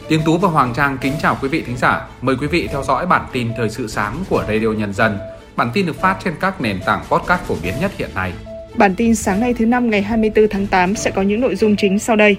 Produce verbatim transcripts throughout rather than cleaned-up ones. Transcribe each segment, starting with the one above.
Tiến Tú và Hoàng Trang kính chào quý vị thính giả. Mời quý vị theo dõi bản tin thời sự sáng của Radio Nhân dân. Bản tin được phát trên các nền tảng podcast phổ biến nhất hiện nay. Bản tin sáng nay thứ năm ngày hai mươi tư tháng tám sẽ có những nội dung chính sau đây.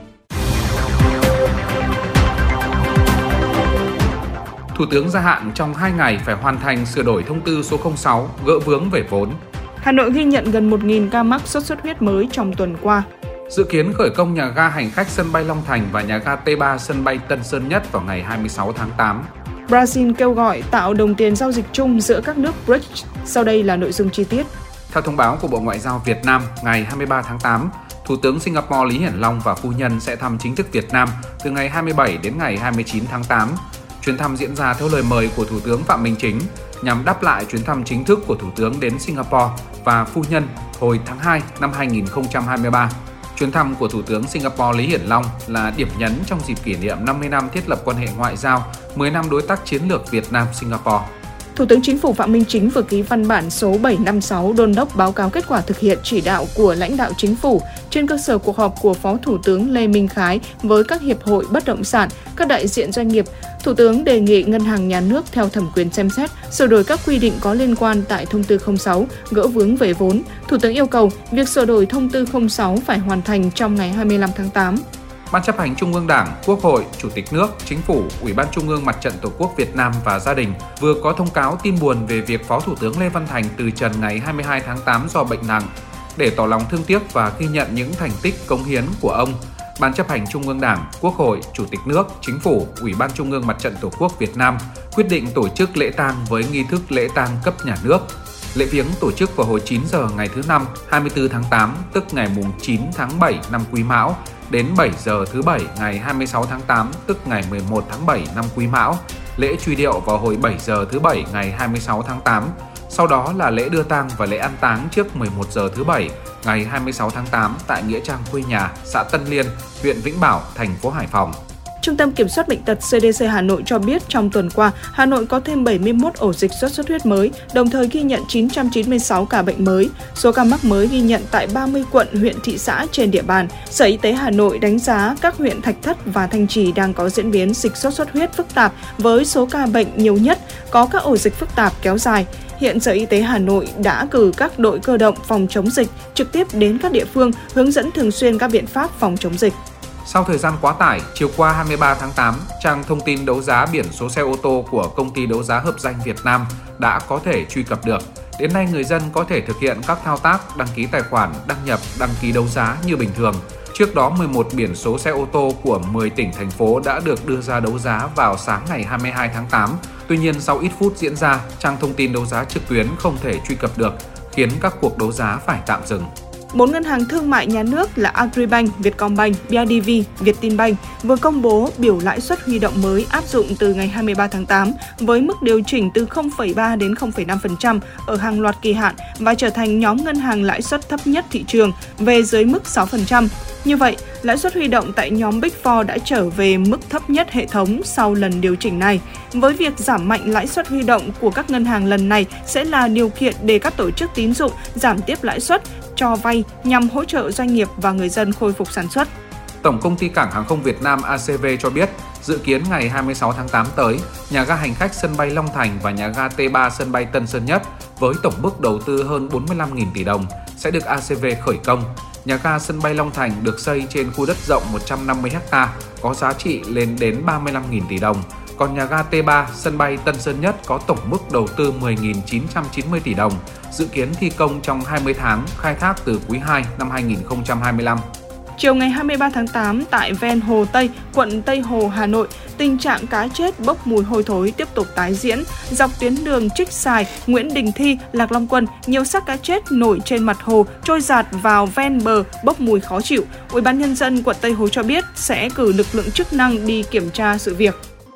Thủ tướng gia hạn trong hai ngày phải hoàn thành sửa đổi thông tư số không sáu gỡ vướng về vốn. Hà Nội ghi nhận gần một nghìn ca mắc sốt xuất huyết mới trong tuần qua. Dự kiến khởi công nhà ga hành khách sân bay Long Thành và nhà ga T ba sân bay Tân Sơn Nhất vào ngày hai mươi sáu tháng tám. Brazil kêu gọi tạo đồng tiền giao dịch chung giữa các nước bê rê i xê. Sau đây là nội dung chi tiết. Theo thông báo của Bộ Ngoại giao Việt Nam, ngày hai mươi ba tháng tám, Thủ tướng Singapore Lý Hiển Long và phu nhân sẽ thăm chính thức Việt Nam từ ngày hai mươi bảy đến ngày hai mươi chín tháng tám. Chuyến thăm diễn ra theo lời mời của Thủ tướng Phạm Minh Chính nhằm đáp lại chuyến thăm chính thức của Thủ tướng đến Singapore và phu nhân hồi tháng hai năm hai nghìn không trăm hai mươi ba. Chuyến thăm của Thủ tướng Singapore Lý Hiển Long là điểm nhấn trong dịp kỷ niệm năm mươi năm thiết lập quan hệ ngoại giao, mười năm đối tác chiến lược Việt Nam-Singapore. Thủ tướng Chính phủ Phạm Minh Chính vừa ký văn bản số bảy trăm năm mươi sáu đôn đốc báo cáo kết quả thực hiện chỉ đạo của lãnh đạo Chính phủ trên cơ sở cuộc họp của Phó Thủ tướng Lê Minh Khái với các hiệp hội bất động sản, các đại diện doanh nghiệp. Thủ tướng đề nghị Ngân hàng Nhà nước theo thẩm quyền xem xét, sửa đổi các quy định có liên quan tại thông tư không sáu, gỡ vướng về vốn. Thủ tướng yêu cầu việc sửa đổi thông tư không sáu phải hoàn thành trong ngày hai mươi lăm tháng tám. Ban chấp hành Trung ương Đảng, Quốc hội, Chủ tịch nước, Chính phủ, Ủy ban Trung ương Mặt trận Tổ quốc Việt Nam và gia đình vừa có thông cáo tin buồn về việc Phó Thủ tướng Lê Văn Thành từ trần ngày hai mươi hai tháng tám do bệnh nặng. Để tỏ lòng thương tiếc và ghi nhận những thành tích cống hiến của ông, Ban chấp hành Trung ương Đảng, Quốc hội, Chủ tịch nước, Chính phủ, Ủy ban Trung ương Mặt trận Tổ quốc Việt Nam quyết định tổ chức lễ tang với nghi thức lễ tang cấp nhà nước. Lễ viếng tổ chức vào hồi chín giờ ngày thứ Năm, hai mươi tư tháng tám, tức ngày chín tháng bảy năm Quý Mão, đến bảy giờ thứ Bảy ngày hai mươi sáu tháng tám, tức ngày mười một tháng bảy năm Quý Mão. Lễ truy điệu vào hồi bảy giờ thứ Bảy ngày hai mươi sáu tháng tám. Sau đó là lễ đưa tang và lễ an táng trước mười một giờ thứ Bảy ngày hai mươi sáu tháng tám tại nghĩa trang quê nhà, xã Tân Liên, huyện Vĩnh Bảo, thành phố Hải Phòng. Trung tâm Kiểm soát Bệnh tật xê đê xê Hà Nội cho biết trong tuần qua, Hà Nội có thêm bảy mươi mốt ổ dịch sốt xuất huyết mới, đồng thời ghi nhận chín trăm chín mươi sáu ca bệnh mới. Số ca mắc mới ghi nhận tại ba mươi quận, huyện, thị xã trên địa bàn. Sở Y tế Hà Nội đánh giá các huyện Thạch Thất và Thanh Trì đang có diễn biến dịch sốt xuất huyết phức tạp với số ca bệnh nhiều nhất, có các ổ dịch phức tạp kéo dài. Hiện Sở Y tế Hà Nội đã cử các đội cơ động phòng chống dịch trực tiếp đến các địa phương, hướng dẫn thường xuyên các biện pháp phòng chống dịch. Sau thời gian quá tải, chiều qua hai mươi ba tháng tám, trang thông tin đấu giá biển số xe ô tô của công ty đấu giá Hợp Danh Việt Nam đã có thể truy cập được. Đến nay, người dân có thể thực hiện các thao tác đăng ký tài khoản, đăng nhập, đăng ký đấu giá như bình thường. Trước đó, mười một biển số xe ô tô của mười tỉnh, thành phố đã được đưa ra đấu giá vào sáng ngày hai mươi hai tháng tám. Tuy nhiên, sau ít phút diễn ra, trang thông tin đấu giá trực tuyến không thể truy cập được, khiến các cuộc đấu giá phải tạm dừng. Bốn ngân hàng thương mại nhà nước là Agribank, Vietcombank, bê i đê vê, Vietinbank vừa công bố biểu lãi suất huy động mới áp dụng từ ngày hai mươi ba tháng tám với mức điều chỉnh từ không phẩy ba đến không phẩy năm phần trăm ở hàng loạt kỳ hạn và trở thành nhóm ngân hàng lãi suất thấp nhất thị trường về dưới mức sáu phần trăm. Như vậy, lãi suất huy động tại nhóm Big Four đã trở về mức thấp nhất hệ thống sau lần điều chỉnh này. Với việc giảm mạnh lãi suất huy động của các ngân hàng lần này sẽ là điều kiện để các tổ chức tín dụng giảm tiếp lãi suất cho vay nhằm hỗ trợ doanh nghiệp và người dân khôi phục sản xuất. Tổng công ty Cảng hàng không Việt Nam a xê vê cho biết, dự kiến ngày hai mươi sáu tháng tám tới, nhà ga hành khách sân bay Long Thành và nhà ga T ba sân bay Tân Sơn Nhất với tổng mức đầu tư hơn bốn mươi lăm nghìn tỷ đồng sẽ được a xê vê khởi công. Nhà ga sân bay Long Thành được xây trên khu đất rộng một trăm năm mươi héc ta, có giá trị lên đến ba mươi lăm nghìn tỷ đồng. Còn nhà ga T ba sân bay Tân Sơn Nhất có tổng mức đầu tư mười nghìn chín trăm chín mươi tỷ đồng, dự kiến thi công trong hai mươi tháng, khai thác từ quý hai năm hai nghìn không trăm hai mươi lăm. Chiều ngày hai mươi ba tháng tám, tại ven Hồ Tây, quận Tây Hồ, Hà Nội, tình trạng cá chết bốc mùi hôi thối tiếp tục tái diễn. Dọc tuyến đường Trích Xài, Nguyễn Đình Thi, Lạc Long Quân, nhiều xác cá chết nổi trên mặt hồ, trôi dạt vào ven bờ, bốc mùi khó chịu. Ủy ban Nhân dân quận Tây Hồ cho biết sẽ cử lực lượng chức năng đi kiểm tra sự việc.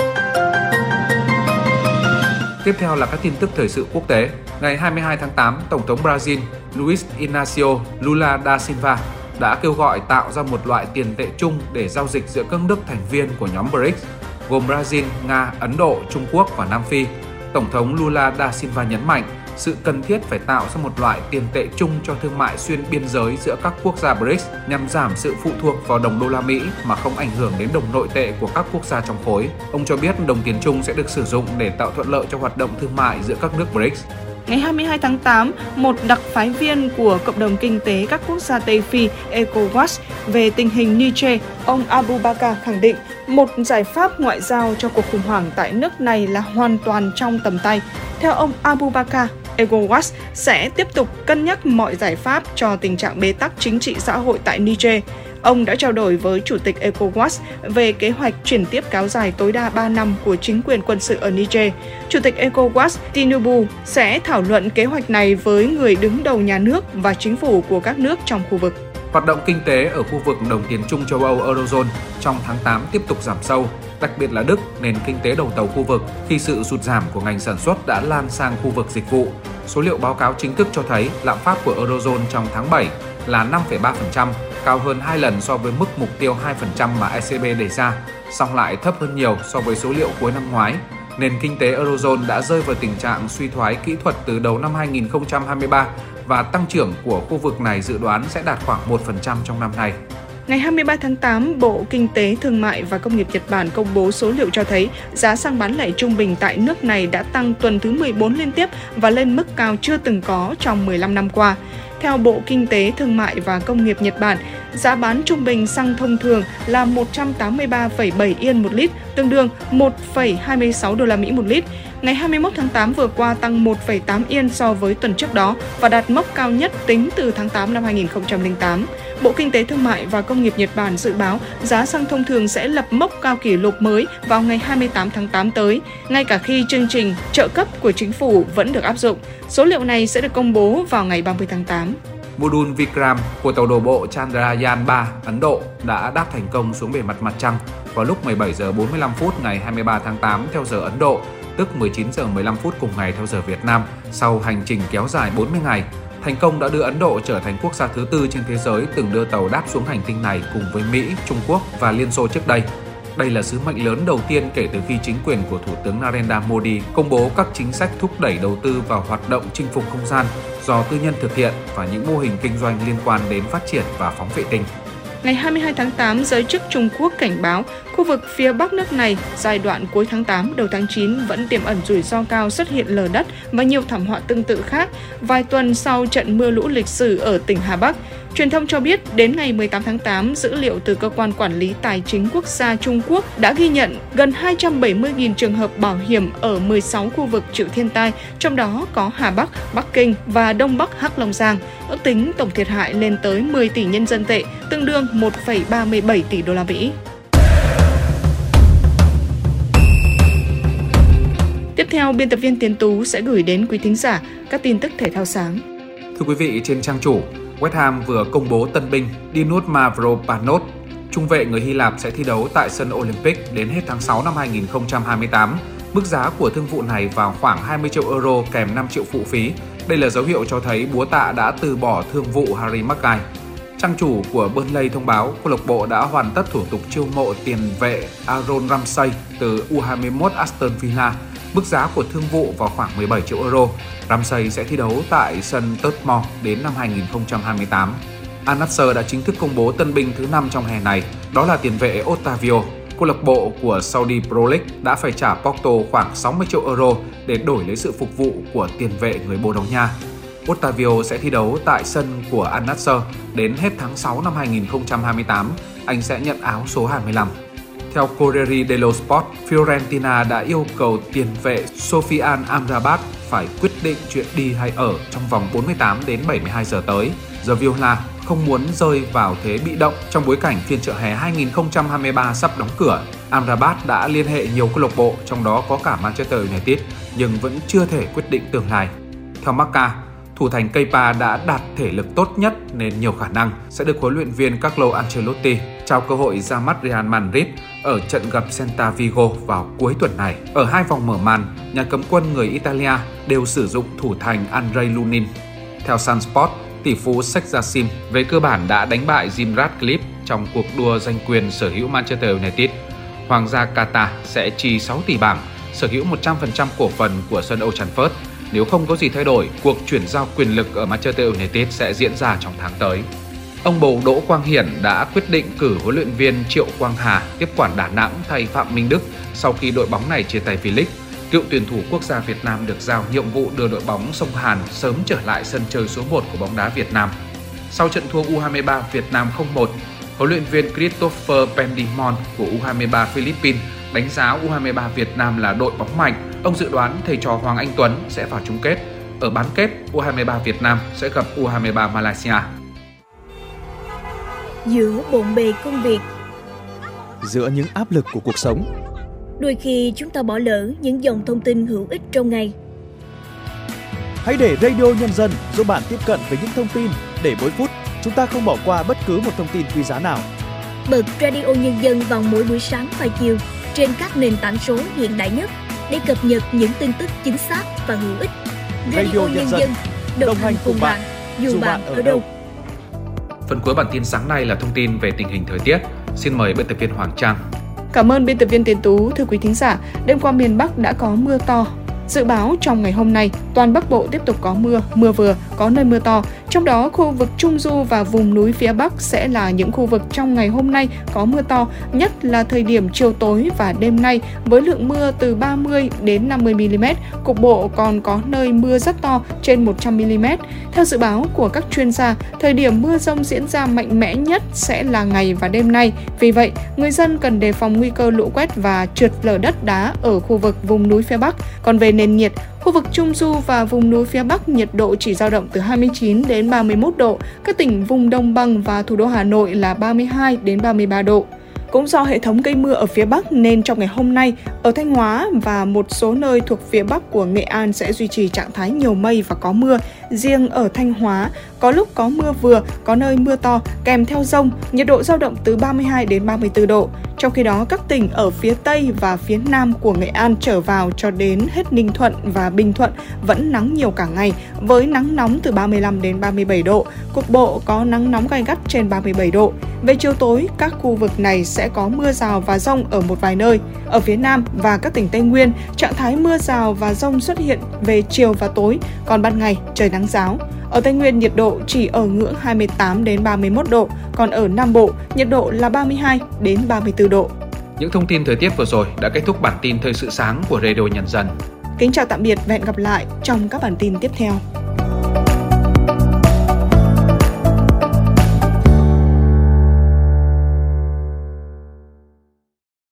Tiếp theo là các tin tức thời sự quốc tế. Ngày hai mươi hai tháng tám, Tổng thống Brazil Luiz Inácio Lula da Silva đã kêu gọi tạo ra một loại tiền tệ chung để giao dịch giữa các nước thành viên của nhóm bê rê i xê, gồm Brazil, Nga, Ấn Độ, Trung Quốc và Nam Phi. Tổng thống Lula da Silva nhấn mạnh sự cần thiết phải tạo ra một loại tiền tệ chung cho thương mại xuyên biên giới giữa các quốc gia bê rê i xê nhằm giảm sự phụ thuộc vào đồng đô la Mỹ mà không ảnh hưởng đến đồng nội tệ của các quốc gia trong khối. Ông cho biết đồng tiền chung sẽ được sử dụng để tạo thuận lợi cho hoạt động thương mại giữa các nước bê rê i xê. Ngày hai mươi hai tháng tám, một đặc phái viên của Cộng đồng Kinh tế các quốc gia Tây Phi ECOWAS về tình hình Niger, ông Abubakar khẳng định một giải pháp ngoại giao cho cuộc khủng hoảng tại nước này là hoàn toàn trong tầm tay. Theo ông Abubakar, ECOWAS sẽ tiếp tục cân nhắc mọi giải pháp cho tình trạng bế tắc chính trị xã hội tại Niger. Ông đã trao đổi với Chủ tịch ECOWAS về kế hoạch chuyển tiếp kéo dài tối đa ba năm của chính quyền quân sự ở Niger. Chủ tịch ECOWAS Tinubu sẽ thảo luận kế hoạch này với người đứng đầu nhà nước và chính phủ của các nước trong khu vực. Hoạt động kinh tế ở khu vực đồng tiền chung châu Âu Eurozone trong tháng tám tiếp tục giảm sâu, đặc biệt là Đức, nền kinh tế đầu tàu khu vực, khi sự sụt giảm của ngành sản xuất đã lan sang khu vực dịch vụ. Số liệu báo cáo chính thức cho thấy lạm phát của Eurozone trong tháng bảy là năm phẩy ba phần trăm, cao hơn hai lần so với mức mục tiêu hai phần trăm mà e xê bê đề ra, song lại thấp hơn nhiều so với số liệu cuối năm ngoái. Nền kinh tế Eurozone đã rơi vào tình trạng suy thoái kỹ thuật từ đầu năm hai nghìn không trăm hai mươi ba và tăng trưởng của khu vực này dự đoán sẽ đạt khoảng một phần trăm trong năm nay. Ngày hai mươi ba tháng tám, Bộ Kinh tế, Thương mại và Công nghiệp Nhật Bản công bố số liệu cho thấy giá xăng bán lẻ trung bình tại nước này đã tăng tuần thứ mười bốn liên tiếp và lên mức cao chưa từng có trong mười lăm năm qua. Theo Bộ Kinh tế, Thương mại và Công nghiệp Nhật Bản, giá bán trung bình xăng thông thường là một trăm tám mươi ba phẩy bảy yên một lít, tương đương một phẩy hai mươi sáu đô la Mỹ một lít. Ngày hai mươi mốt tháng tám vừa qua tăng một phẩy tám yên so với tuần trước đó và đạt mốc cao nhất tính từ tháng tám năm hai nghìn không trăm lẻ tám. Bộ Kinh tế, Thương mại và Công nghiệp Nhật Bản dự báo giá xăng thông thường sẽ lập mốc cao kỷ lục mới vào ngày hai mươi tám tháng tám tới, ngay cả khi chương trình trợ cấp của chính phủ vẫn được áp dụng. Số liệu này sẽ được công bố vào ngày ba mươi tháng tám. Mô đun Vikram của tàu đổ bộ Chandrayaan ba Ấn Độ đã đáp thành công xuống bề mặt mặt trăng vào lúc mười bảy giờ bốn mươi lăm phút ngày hai mươi ba tháng tám theo giờ Ấn Độ, tức mười chín giờ mười lăm phút cùng ngày theo giờ Việt Nam, sau hành trình kéo dài bốn mươi ngày. Thành công đã đưa Ấn Độ trở thành quốc gia thứ tư trên thế giới từng đưa tàu đáp xuống hành tinh này cùng với Mỹ, Trung Quốc và Liên Xô trước đây. Đây là sứ mệnh lớn đầu tiên kể từ khi chính quyền của Thủ tướng Narendra Modi công bố các chính sách thúc đẩy đầu tư vào hoạt động chinh phục không gian do tư nhân thực hiện và những mô hình kinh doanh liên quan đến phát triển và phóng vệ tinh. Ngày hai mươi hai tháng tám, giới chức Trung Quốc cảnh báo khu vực phía bắc nước này giai đoạn cuối tháng tám, đầu tháng chín vẫn tiềm ẩn rủi ro cao xuất hiện lở đất và nhiều thảm họa tương tự khác vài tuần sau trận mưa lũ lịch sử ở tỉnh Hà Bắc. Truyền thông cho biết đến ngày mười tám tháng tám, dữ liệu từ Cơ quan Quản lý Tài chính Quốc gia Trung Quốc đã ghi nhận gần hai trăm bảy mươi nghìn trường hợp bảo hiểm ở mười sáu khu vực chịu thiên tai, trong đó có Hà Bắc, Bắc Kinh và Đông Bắc Hắc Long Giang. Ước tính tổng thiệt hại lên tới mười tỷ nhân dân tệ, tương đương một phẩy ba mươi bảy tỷ đô la Mỹ. Tiếp theo, biên tập viên Tiến Tú sẽ gửi đến quý thính giả các tin tức thể thao sáng. Thưa quý vị, trên trang chủ, West Ham vừa công bố tân binh Dinos Mavropanos, trung vệ người Hy Lạp sẽ thi đấu tại sân Olympic đến hết tháng sáu năm hai nghìn không trăm hai mươi tám. Mức giá của thương vụ này vào khoảng hai mươi triệu euro kèm năm triệu phụ phí. Đây là dấu hiệu cho thấy búa tạ đã từ bỏ thương vụ Harry Maguire. Trang chủ của Burnley thông báo câu lạc bộ đã hoàn tất thủ tục chiêu mộ tiền vệ Aaron Ramsey từ u hai mươi mốt Aston Villa. Mức giá của thương vụ vào khoảng mười bảy triệu euro. Ramsey sẽ thi đấu tại sân Tottenham đến năm hai nghìn không trăm hai mươi tám. Al-Nassr đã chính thức công bố tân binh thứ năm trong hè này, đó là tiền vệ Otavio. Câu lạc bộ của Saudi Pro League đã phải trả Porto khoảng sáu mươi triệu euro để đổi lấy sự phục vụ của tiền vệ người Bồ Đào Nha. Otavio sẽ thi đấu tại sân của Al-Nassr đến hết tháng sáu năm hai nghìn không trăm hai mươi tám. Anh sẽ nhận áo số hai mươi lăm. Theo Corriere dello Sport, Fiorentina đã yêu cầu tiền vệ Sofian Amrabat phải quyết định chuyện đi hay ở trong vòng bốn mươi tám đến bảy mươi hai giờ tới. The Viola không muốn rơi vào thế bị động trong bối cảnh phiên chợ hè hai nghìn không trăm hai mươi ba sắp đóng cửa. Amrabat đã liên hệ nhiều câu lạc bộ, trong đó có cả Manchester United, nhưng vẫn chưa thể quyết định tương lai. Theo Marca, thủ thành Kepa đã đạt thể lực tốt nhất nên nhiều khả năng sẽ được huấn luyện viên Carlo Ancelotti trao cơ hội ra mắt Real Madrid ở trận gặp Celta Vigo vào cuối tuần này. Ở hai vòng mở màn, nhà cấm quân người Italia đều sử dụng thủ thành Andrei Lunin. Theo Sun Sport, tỷ phú Sheikh Jassim về cơ bản đã đánh bại Jim Ratcliffe trong cuộc đua giành quyền sở hữu Manchester United. Hoàng gia Qatar sẽ chi sáu tỷ bảng, sở hữu một trăm phần trăm cổ phần của sân Old Trafford. Nếu không có gì thay đổi, cuộc chuyển giao quyền lực ở Manchester United sẽ diễn ra trong tháng tới. Ông bầu Đỗ Quang Hiển đã quyết định cử huấn luyện viên Triệu Quang Hà tiếp quản Đà Nẵng thay Phạm Minh Đức sau khi đội bóng này chia tay V-League. Cựu tuyển thủ quốc gia Việt Nam được giao nhiệm vụ đưa đội bóng Sông Hàn sớm trở lại sân chơi số một của bóng đá Việt Nam. Sau trận thua U hai mươi ba Việt Nam không một, huấn luyện viên Christopher Pendimon của U hai mươi ba Philippines đánh giá U hai mươi ba Việt Nam là đội bóng mạnh. Ông dự đoán thầy trò Hoàng Anh Tuấn sẽ vào chung kết. Ở bán kết, U hai mươi ba Việt Nam sẽ gặp U hai mươi ba Malaysia. Giữa bộn bề công việc, giữa những áp lực của cuộc sống, đôi khi chúng ta bỏ lỡ những dòng thông tin hữu ích trong ngày. Hãy để Radio Nhân dân giúp bạn tiếp cận với những thông tin để mỗi phút chúng ta không bỏ qua bất cứ một thông tin quý giá nào. Bật Radio Nhân dân vào mỗi buổi sáng và chiều trên các nền tảng số hiện đại nhất để cập nhật những tin tức chính xác và hữu ích. Radio, Radio Nhân dân, đồng hành cùng bạn, dù bạn, bạn ở đâu. Phần cuối bản tin sáng nay là thông tin về tình hình thời tiết. Xin mời biên tập viên Hoàng Trang. Cảm ơn biên tập viên Tiến Tú. Thưa quý thính giả, đêm qua miền Bắc đã có mưa to. Dự báo trong ngày hôm nay, toàn Bắc Bộ tiếp tục có mưa, mưa vừa, có nơi mưa to. Trong đó, khu vực Trung Du và vùng núi phía Bắc sẽ là những khu vực trong ngày hôm nay có mưa to, nhất là thời điểm chiều tối và đêm nay với lượng mưa từ ba mươi đến năm mươi mi-li-mét, cục bộ còn có nơi mưa rất to trên một trăm mi-li-mét. Theo dự báo của các chuyên gia, thời điểm mưa dông diễn ra mạnh mẽ nhất sẽ là ngày và đêm nay. Vì vậy, người dân cần đề phòng nguy cơ lũ quét và trượt lở đất đá ở khu vực vùng núi phía Bắc. Còn về nền nhiệt, khu vực Trung Du và vùng núi phía Bắc nhiệt độ chỉ dao động từ hai mươi chín đến ba mươi mốt độ, các tỉnh vùng Đồng bằng và thủ đô Hà Nội là ba mươi hai đến ba mươi ba độ. Cũng do hệ thống gây mưa ở phía Bắc nên trong ngày hôm nay, ở Thanh Hóa và một số nơi thuộc phía Bắc của Nghệ An sẽ duy trì trạng thái nhiều mây và có mưa. Riêng ở Thanh Hóa, có lúc có mưa vừa, có nơi mưa to, kèm theo dông, nhiệt độ dao động từ ba mươi hai đến ba mươi tư độ. Trong khi đó, các tỉnh ở phía Tây và phía Nam của Nghệ An trở vào cho đến hết Ninh Thuận và Bình Thuận vẫn nắng nhiều cả ngày, với nắng nóng từ ba mươi lăm đến ba mươi bảy độ, cục bộ có nắng nóng gay gắt trên ba mươi bảy độ. Về chiều tối, các khu vực này sẽ có mưa rào và dông ở một vài nơi. Ở phía Nam và các tỉnh Tây Nguyên, trạng thái mưa rào và dông xuất hiện về chiều và tối, còn ban ngày trời nắng ráo. Ở Tây Nguyên nhiệt độ chỉ ở ngưỡng hai mươi tám đến ba mươi mốt độ, còn ở Nam Bộ nhiệt độ là ba mươi hai đến ba mươi tư độ. Những thông tin thời tiết vừa rồi đã kết thúc bản tin thời sự sáng của Radio Nhân dân. Kính chào tạm biệt và hẹn gặp lại trong các bản tin tiếp theo.